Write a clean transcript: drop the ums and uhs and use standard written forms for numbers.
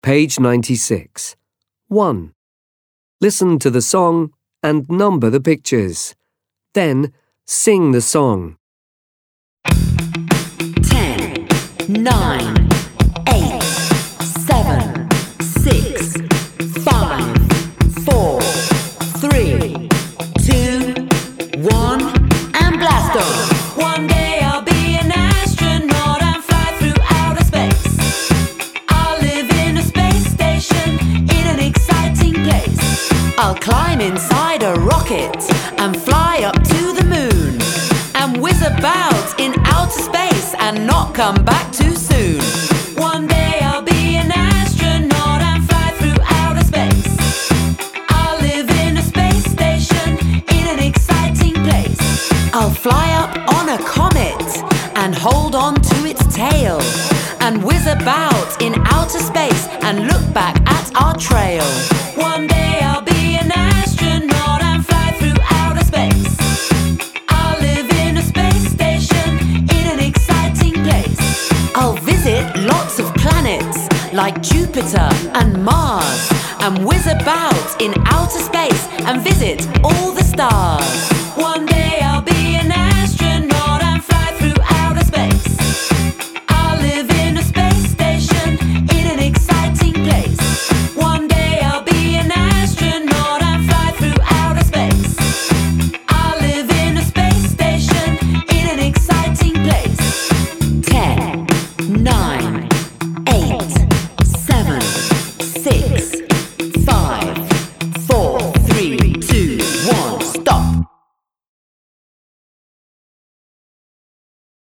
Page 96. 1. Listen to the song and number the pictures. Then sing the song. 10, 9, 8, 7, 6, 5, 4, 3, 2, 1, and blast off. One day I'll be an astronaut and fly through outer space. I'll live in a space station in an exciting place. I'll climb inside a rocket and fly up to the moon and whiz about in outer space and not come back too soon. One day I'll be an astronaut and fly through outer space. I'll live in a space station in an exciting place. I'll fly up on a comet and hold on to its tail and whiz about in outer space and look back at our trail. One day I'll be an astronaut and fly through outer space. I'll live in a space station in an exciting place. I'll visit lots of planets like Jupiter and Mars and whiz about in outer space and visit all the stars. One day I'll be an astronaut